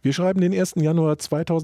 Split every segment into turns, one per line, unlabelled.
Wir schreiben den 1. Januar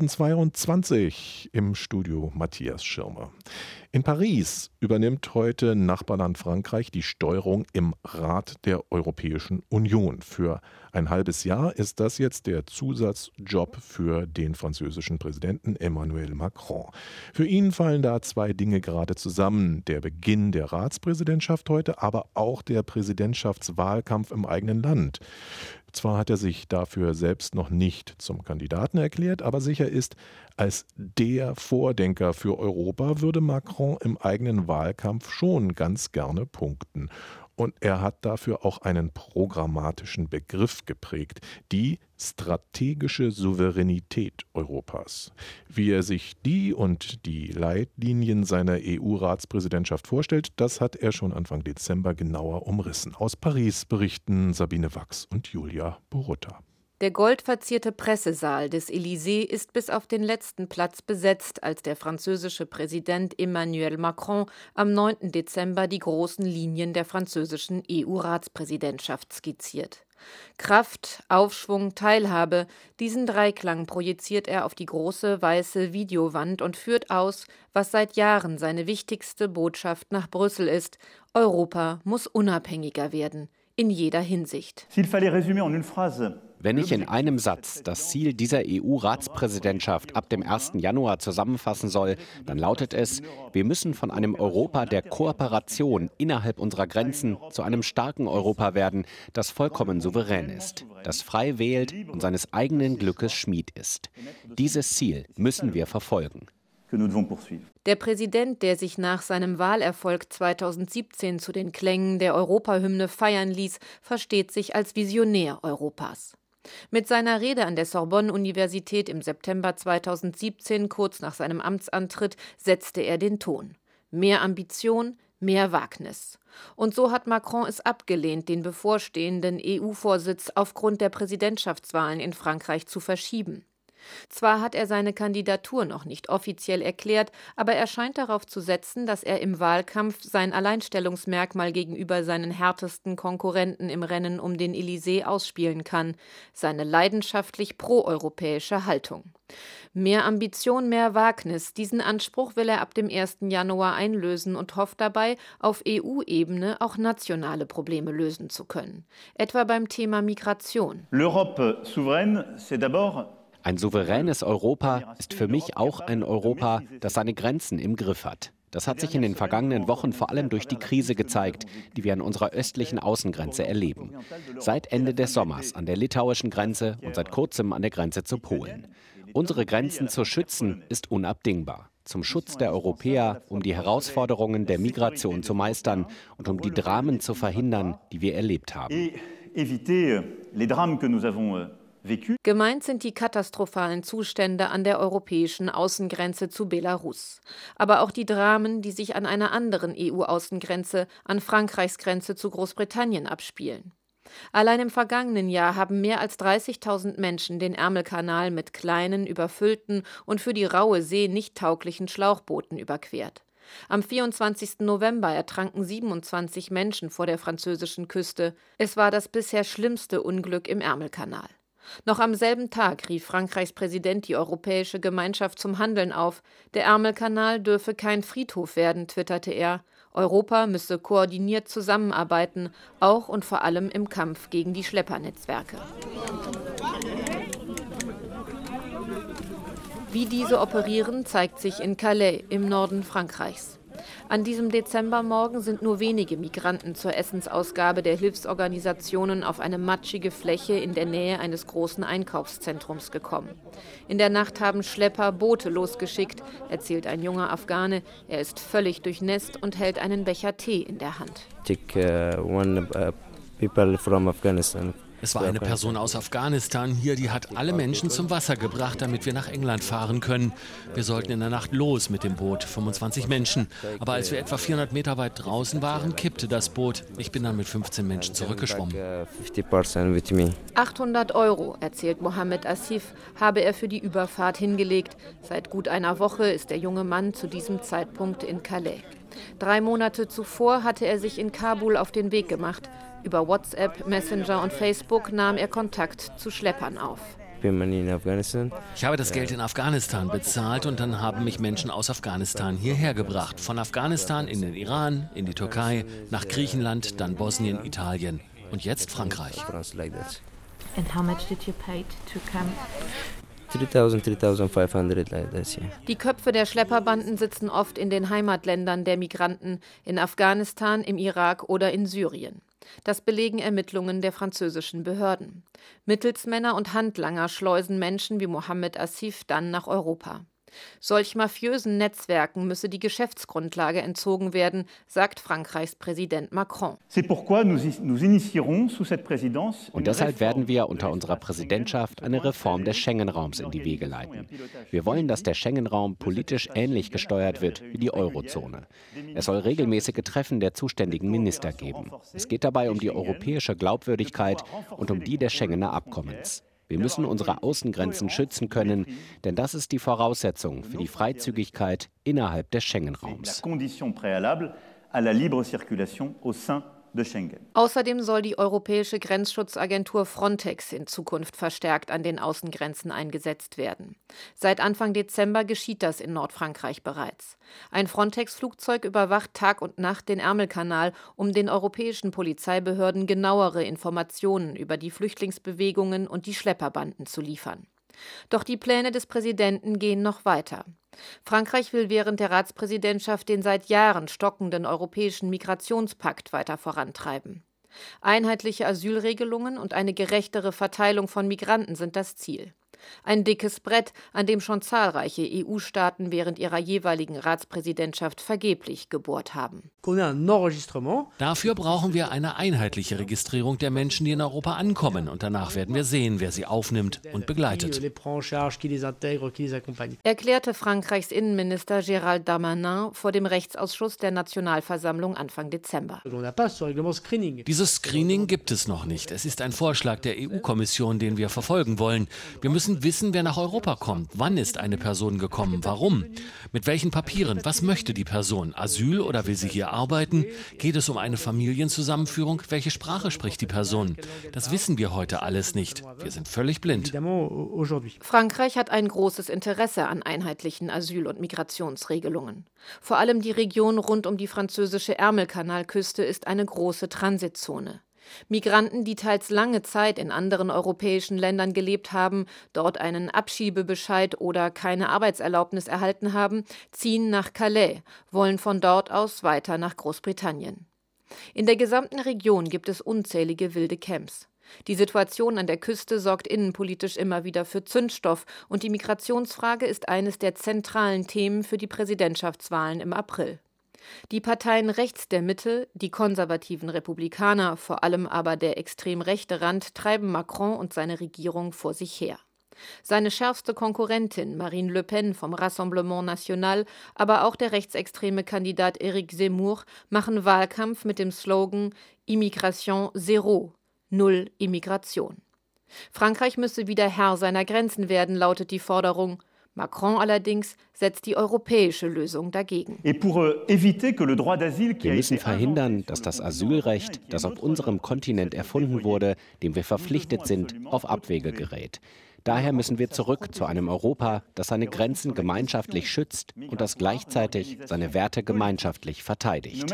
2022, im Studio Matthias Schirmer. In Paris übernimmt heute Nachbarland Frankreich die Steuerung im Rat der Europäischen Union. Für ein halbes Jahr ist das jetzt der Zusatzjob für den französischen Präsidenten Emmanuel Macron. Für ihn fallen da zwei Dinge gerade zusammen. Der Beginn der Ratspräsidentschaft heute, aber auch der Präsidentschaftswahlkampf im eigenen Land. Zwar hat er sich dafür selbst noch nicht zum Kandidaten erklärt, aber sicher ist, als der Vordenker für Europa würde Macron im eigenen Wahlkampf schon ganz gerne punkten. Und er hat dafür auch einen programmatischen Begriff geprägt, die strategische Souveränität Europas. Wie er sich die und die Leitlinien seiner EU-Ratspräsidentschaft vorstellt, das hat er schon Anfang Dezember genauer umrissen. Aus Paris berichten Sabine Wachs und Julia Borutta.
Der goldverzierte Pressesaal des Élysées ist bis auf den letzten Platz besetzt, als der französische Präsident Emmanuel Macron am 9. Dezember die großen Linien der französischen EU-Ratspräsidentschaft skizziert. Kraft, Aufschwung, Teilhabe, diesen Dreiklang projiziert er auf die große weiße Videowand und führt aus, was seit Jahren seine wichtigste Botschaft nach Brüssel ist: Europa muss unabhängiger werden, in jeder Hinsicht.
Wenn ich in einem Satz das Ziel dieser EU-Ratspräsidentschaft ab dem 1. Januar zusammenfassen soll, dann lautet es: Wir müssen von einem Europa der Kooperation innerhalb unserer Grenzen zu einem starken Europa werden, das vollkommen souverän ist, das frei wählt und seines eigenen Glückes Schmied ist. Dieses Ziel müssen wir verfolgen.
Der Präsident, der sich nach seinem Wahlerfolg 2017 zu den Klängen der Europahymne feiern ließ, versteht sich als Visionär Europas. Mit seiner Rede an der Sorbonne-Universität im September 2017, kurz nach seinem Amtsantritt, setzte er den Ton. Mehr Ambition, mehr Wagnis. Und so hat Macron es abgelehnt, den bevorstehenden EU-Vorsitz aufgrund der Präsidentschaftswahlen in Frankreich zu verschieben. Zwar hat er seine Kandidatur noch nicht offiziell erklärt, aber er scheint darauf zu setzen, dass er im Wahlkampf sein Alleinstellungsmerkmal gegenüber seinen härtesten Konkurrenten im Rennen um den Élysée ausspielen kann: seine leidenschaftlich proeuropäische Haltung. Mehr Ambition, mehr Wagnis, diesen Anspruch will er ab dem 1. Januar einlösen und hofft dabei, auf EU-Ebene auch nationale Probleme lösen zu können. Etwa beim Thema Migration.
L'Europe souveraine, c'est d'abord ein souveränes Europa ist für mich auch ein Europa, das seine Grenzen im Griff hat. Das hat sich in den vergangenen Wochen vor allem durch die Krise gezeigt, die wir an unserer östlichen Außengrenze erleben. Seit Ende des Sommers an der litauischen Grenze und seit kurzem an der Grenze zu Polen. Unsere Grenzen zu schützen ist unabdingbar. Zum Schutz der Europäer, um die Herausforderungen der Migration zu meistern und um die Dramen zu verhindern, die wir erlebt haben.
Gemeint sind die katastrophalen Zustände an der europäischen Außengrenze zu Belarus. Aber auch die Dramen, die sich an einer anderen EU-Außengrenze, an Frankreichs Grenze zu Großbritannien abspielen. Allein im vergangenen Jahr haben mehr als 30.000 Menschen den Ärmelkanal mit kleinen, überfüllten und für die raue See nicht tauglichen Schlauchbooten überquert. Am 24. November ertranken 27 Menschen vor der französischen Küste. Es war das bisher schlimmste Unglück im Ärmelkanal. Noch am selben Tag rief Frankreichs Präsident die Europäische Gemeinschaft zum Handeln auf. Der Ärmelkanal dürfe kein Friedhof werden, twitterte er. Europa müsse koordiniert zusammenarbeiten, auch und vor allem im Kampf gegen die Schleppernetzwerke. Wie diese operieren, zeigt sich in Calais im Norden Frankreichs. An diesem Dezembermorgen sind nur wenige Migranten zur Essensausgabe der Hilfsorganisationen auf eine matschige Fläche in der Nähe eines großen Einkaufszentrums gekommen. In der Nacht haben Schlepper Boote losgeschickt, erzählt ein junger Afghane. Er ist völlig durchnässt und hält einen Becher Tee in der Hand.
Es war eine Person aus Afghanistan hier, die hat alle Menschen zum Wasser gebracht, damit wir nach England fahren können. Wir sollten in der Nacht los mit dem Boot, 25 Menschen. Aber als wir etwa 400 Meter weit draußen waren, kippte das Boot. Ich bin dann mit 15 Menschen zurückgeschwommen.
800 €, erzählt Mohammed Asif, habe er für die Überfahrt hingelegt. Seit gut einer Woche ist der junge Mann zu diesem Zeitpunkt in Calais. 3 Monate zuvor hatte er sich in Kabul auf den Weg gemacht. Über WhatsApp, Messenger und Facebook nahm er Kontakt zu Schleppern auf.
Ich habe das Geld in Afghanistan bezahlt und dann haben mich Menschen aus Afghanistan hierher gebracht. Von Afghanistan in den Iran, in die Türkei, nach Griechenland, dann Bosnien, Italien und jetzt Frankreich.
And how much did you pay to come?
3,500 like this, yeah.
Die Köpfe der Schlepperbanden sitzen oft in den Heimatländern der Migranten, in Afghanistan, im Irak oder in Syrien. Das belegen Ermittlungen der französischen Behörden. Mittelsmänner und Handlanger schleusen Menschen wie Mohamed Asif dann nach Europa. Solch mafiösen Netzwerken müsse die Geschäftsgrundlage entzogen werden, sagt Frankreichs Präsident Macron.
Und deshalb werden wir unter unserer Präsidentschaft eine Reform des Schengen-Raums in die Wege leiten. Wir wollen, dass der Schengen-Raum politisch ähnlich gesteuert wird wie die Eurozone. Es soll regelmäßige Treffen der zuständigen Minister geben. Es geht dabei um die europäische Glaubwürdigkeit und um die des Schengener Abkommens. Wir müssen unsere Außengrenzen schützen können, denn das ist die Voraussetzung für die Freizügigkeit innerhalb des Schengen-Raums.
Außerdem soll die Europäische Grenzschutzagentur Frontex in Zukunft verstärkt an den Außengrenzen eingesetzt werden. Seit Anfang Dezember geschieht das in Nordfrankreich bereits. Ein Frontex-Flugzeug überwacht Tag und Nacht den Ärmelkanal, um den europäischen Polizeibehörden genauere Informationen über die Flüchtlingsbewegungen und die Schlepperbanden zu liefern. Doch die Pläne des Präsidenten gehen noch weiter. Frankreich will während der Ratspräsidentschaft den seit Jahren stockenden europäischen Migrationspakt weiter vorantreiben. Einheitliche Asylregelungen und eine gerechtere Verteilung von Migranten sind das Ziel. Ein dickes Brett, an dem schon zahlreiche EU-Staaten während ihrer jeweiligen Ratspräsidentschaft vergeblich gebohrt haben.
Dafür brauchen wir eine einheitliche Registrierung der Menschen, die in Europa ankommen. Und danach werden wir sehen, wer sie aufnimmt und begleitet.
Erklärte Frankreichs Innenminister Gérald Darmanin vor dem Rechtsausschuss der Nationalversammlung Anfang Dezember.
Dieses Screening gibt es noch nicht. Es ist ein Vorschlag der EU-Kommission, den wir verfolgen wollen. Wir müssen wissen, wer nach Europa kommt. Wann ist eine Person gekommen? Warum? Mit welchen Papieren? Was möchte die Person? Asyl oder will sie hier arbeiten? Geht es um eine Familienzusammenführung? Welche Sprache spricht die Person? Das wissen wir heute alles nicht. Wir sind völlig blind.
Frankreich hat ein großes Interesse an einheitlichen Asyl- und Migrationsregelungen. Vor allem die Region rund um die französische Ärmelkanalküste ist eine große Transitzone. Migranten, die teils lange Zeit in anderen europäischen Ländern gelebt haben, dort einen Abschiebebescheid oder keine Arbeitserlaubnis erhalten haben, ziehen nach Calais, wollen von dort aus weiter nach Großbritannien. In der gesamten Region gibt es unzählige wilde Camps. Die Situation an der Küste sorgt innenpolitisch immer wieder für Zündstoff und die Migrationsfrage ist eines der zentralen Themen für die Präsidentschaftswahlen im April. Die Parteien rechts der Mitte, die konservativen Republikaner, vor allem aber der extrem rechte Rand, treiben Macron und seine Regierung vor sich her. Seine schärfste Konkurrentin Marine Le Pen vom Rassemblement National, aber auch der rechtsextreme Kandidat Éric Zemmour machen Wahlkampf mit dem Slogan Immigration Zéro, Null Immigration. Frankreich müsse wieder Herr seiner Grenzen werden, lautet die Forderung. Macron allerdings setzt die europäische Lösung dagegen.
Wir müssen verhindern, dass das Asylrecht, das auf unserem Kontinent erfunden wurde, dem wir verpflichtet sind, auf Abwege gerät. Daher müssen wir zurück zu einem Europa, das seine Grenzen gemeinschaftlich schützt und das gleichzeitig seine Werte gemeinschaftlich verteidigt.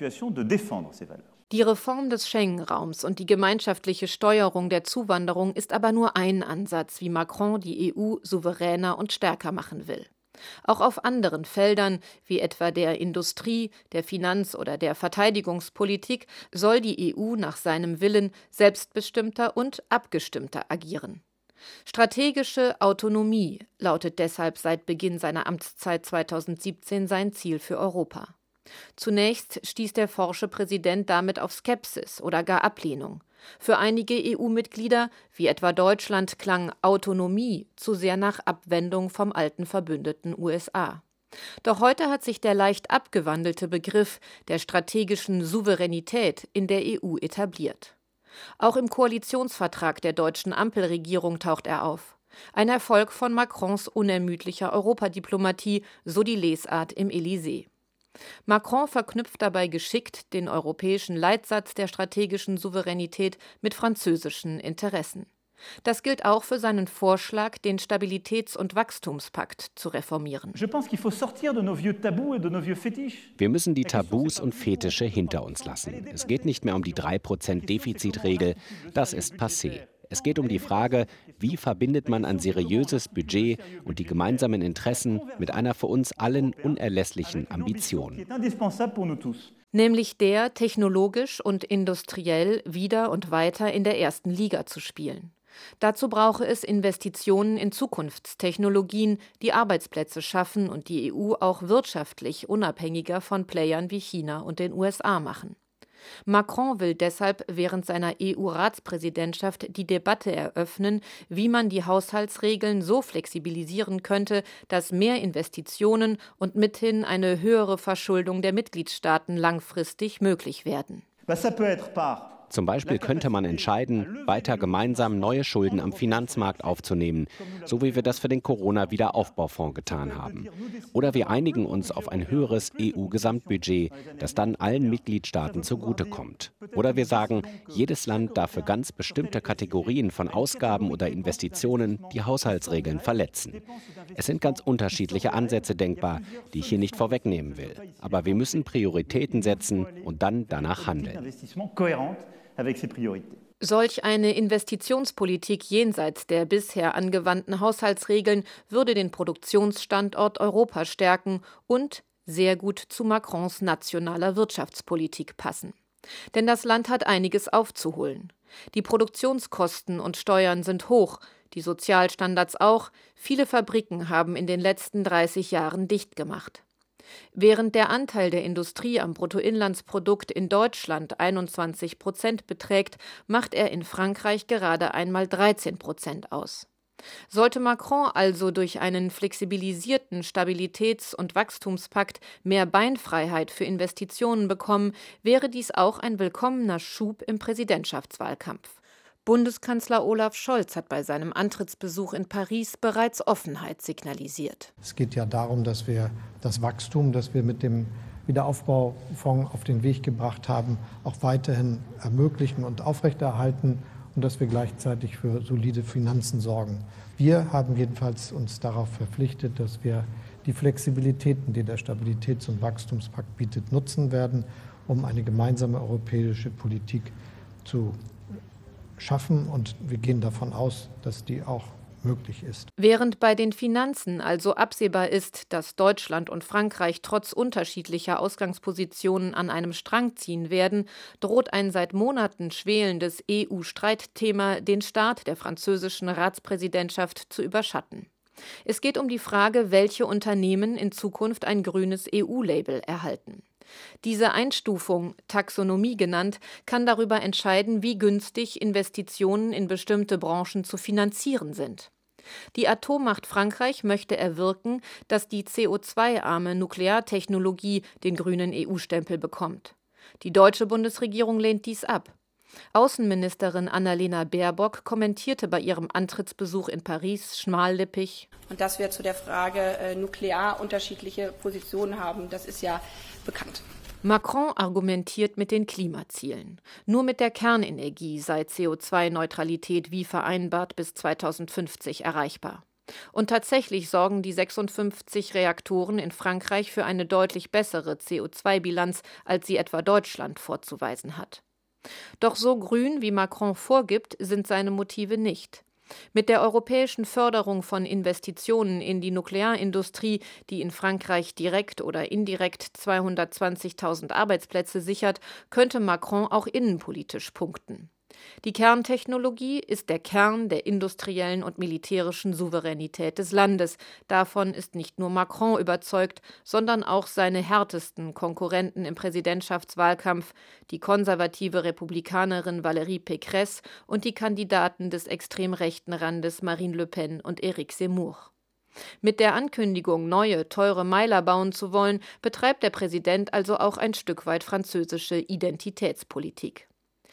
Die Reform des Schengen-Raums und die gemeinschaftliche Steuerung der Zuwanderung ist aber nur ein Ansatz, wie Macron die EU souveräner und stärker machen will. Auch auf anderen Feldern, wie etwa der Industrie, der Finanz- oder der Verteidigungspolitik, soll die EU nach seinem Willen selbstbestimmter und abgestimmter agieren. Strategische Autonomie lautet deshalb seit Beginn seiner Amtszeit 2017 sein Ziel für Europa. Zunächst stieß der forsche Präsident damit auf Skepsis oder gar Ablehnung. Für einige EU-Mitglieder, wie etwa Deutschland, klang Autonomie zu sehr nach Abwendung vom alten Verbündeten USA. Doch heute hat sich der leicht abgewandelte Begriff der strategischen Souveränität in der EU etabliert. Auch im Koalitionsvertrag der deutschen Ampelregierung taucht er auf. Ein Erfolg von Macrons unermüdlicher Europadiplomatie, so die Lesart im Élysée. Macron verknüpft dabei geschickt den europäischen Leitsatz der strategischen Souveränität mit französischen Interessen. Das gilt auch für seinen Vorschlag, den Stabilitäts- und Wachstumspakt zu reformieren.
Wir müssen die Tabus und Fetische hinter uns lassen. Es geht nicht mehr um die 3% Defizitregel, das ist passé. Es geht um die Frage, wie verbindet man ein seriöses Budget und die gemeinsamen Interessen mit einer für uns allen unerlässlichen Ambition.
Nämlich der, technologisch und industriell wieder und weiter in der ersten Liga zu spielen. Dazu brauche es Investitionen in Zukunftstechnologien, die Arbeitsplätze schaffen und die EU auch wirtschaftlich unabhängiger von Playern wie China und den USA machen. Macron will deshalb während seiner EU-Ratspräsidentschaft die Debatte eröffnen, wie man die Haushaltsregeln so flexibilisieren könnte, dass mehr Investitionen und mithin eine höhere Verschuldung der Mitgliedstaaten langfristig möglich werden.
Zum Beispiel könnte man entscheiden, weiter gemeinsam neue Schulden am Finanzmarkt aufzunehmen, so wie wir das für den Corona-Wiederaufbaufonds getan haben. Oder wir einigen uns auf ein höheres EU-Gesamtbudget, das dann allen Mitgliedstaaten zugutekommt. Oder wir sagen, jedes Land darf für ganz bestimmte Kategorien von Ausgaben oder Investitionen die Haushaltsregeln verletzen. Es sind ganz unterschiedliche Ansätze denkbar, die ich hier nicht vorwegnehmen will. Aber wir müssen Prioritäten setzen und dann danach handeln.
Solch eine Investitionspolitik jenseits der bisher angewandten Haushaltsregeln würde den Produktionsstandort Europa stärken und sehr gut zu Macrons nationaler Wirtschaftspolitik passen. Denn das Land hat einiges aufzuholen. Die Produktionskosten und Steuern sind hoch, die Sozialstandards auch. Viele Fabriken haben in den letzten 30 Jahren dicht gemacht. Während der Anteil der Industrie am Bruttoinlandsprodukt in Deutschland 21% beträgt, macht er in Frankreich gerade einmal 13% aus. Sollte Macron also durch einen flexibilisierten Stabilitäts- und Wachstumspakt mehr Beinfreiheit für Investitionen bekommen, wäre dies auch ein willkommener Schub im Präsidentschaftswahlkampf. Bundeskanzler Olaf Scholz hat bei seinem Antrittsbesuch in Paris bereits Offenheit signalisiert.
Es geht ja darum, dass wir das Wachstum, das wir mit dem Wiederaufbaufonds auf den Weg gebracht haben, auch weiterhin ermöglichen und aufrechterhalten und dass wir gleichzeitig für solide Finanzen sorgen. Wir haben jedenfalls uns darauf verpflichtet, dass wir die Flexibilitäten, die der Stabilitäts- und Wachstumspakt bietet, nutzen werden, um eine gemeinsame europäische Politik zu schaffen, und wir gehen davon aus, dass die auch möglich ist.
Während bei den Finanzen also absehbar ist, dass Deutschland und Frankreich trotz unterschiedlicher Ausgangspositionen an einem Strang ziehen werden, droht ein seit Monaten schwelendes EU-Streitthema den Start der französischen Ratspräsidentschaft zu überschatten. Es geht um die Frage, welche Unternehmen in Zukunft ein grünes EU-Label erhalten. Diese Einstufung, Taxonomie genannt, kann darüber entscheiden, wie günstig Investitionen in bestimmte Branchen zu finanzieren sind. Die Atommacht Frankreich möchte erwirken, dass die CO2-arme Nukleartechnologie den grünen EU-Stempel bekommt. Die deutsche Bundesregierung lehnt dies ab. Außenministerin Annalena Baerbock kommentierte bei ihrem Antrittsbesuch in Paris schmallippig:
Und dass wir zu der Frage nuklear unterschiedliche Positionen haben, das ist ja bekannt.
Macron argumentiert mit den Klimazielen. Nur mit der Kernenergie sei CO2-Neutralität wie vereinbart bis 2050 erreichbar. Und tatsächlich sorgen die 56 Reaktoren in Frankreich für eine deutlich bessere CO2-Bilanz, als sie etwa Deutschland vorzuweisen hat. Doch so grün, wie Macron vorgibt, sind seine Motive nicht. Mit der europäischen Förderung von Investitionen in die Nuklearindustrie, die in Frankreich direkt oder indirekt 220.000 Arbeitsplätze sichert, könnte Macron auch innenpolitisch punkten. Die Kerntechnologie ist der Kern der industriellen und militärischen Souveränität des Landes. Davon ist nicht nur Macron überzeugt, sondern auch seine härtesten Konkurrenten im Präsidentschaftswahlkampf, die konservative Republikanerin Valérie Pécresse und die Kandidaten des extrem rechten Randes Marine Le Pen und Éric Zemmour. Mit der Ankündigung, neue, teure Meiler bauen zu wollen, betreibt der Präsident also auch ein Stück weit französische Identitätspolitik.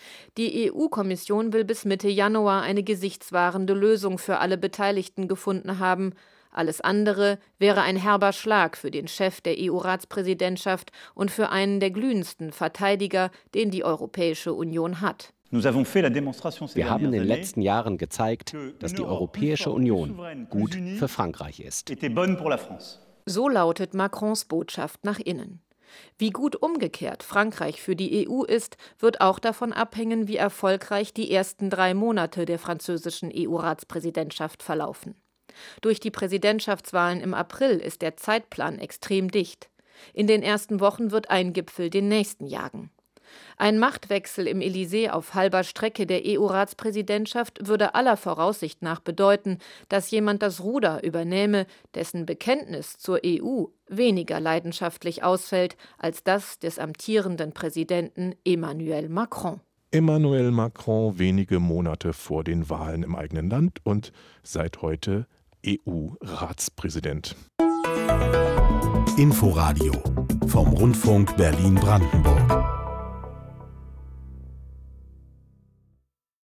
Die EU-Kommission will bis Mitte Januar eine gesichtswahrende Lösung für alle Beteiligten gefunden haben. Alles andere wäre ein herber Schlag für den Chef der EU-Ratspräsidentschaft und für einen der glühendsten Verteidiger, den die Europäische Union hat.
Wir haben in den letzten Jahren gezeigt, dass die Europäische Union gut für Frankreich ist.
So lautet Macrons Botschaft nach innen. Wie gut umgekehrt Frankreich für die EU ist, wird auch davon abhängen, wie erfolgreich die ersten 3 Monate der französischen EU-Ratspräsidentschaft verlaufen. Durch die Präsidentschaftswahlen im April ist der Zeitplan extrem dicht. In den ersten Wochen wird ein Gipfel den nächsten jagen. Ein Machtwechsel im Élysée auf halber Strecke der EU-Ratspräsidentschaft würde aller Voraussicht nach bedeuten, dass jemand das Ruder übernehme, dessen Bekenntnis zur EU weniger leidenschaftlich ausfällt als das des amtierenden Präsidenten Emmanuel Macron.
Emmanuel Macron wenige Monate vor den Wahlen im eigenen Land und seit heute EU-Ratspräsident.
Inforadio vom Rundfunk Berlin-Brandenburg.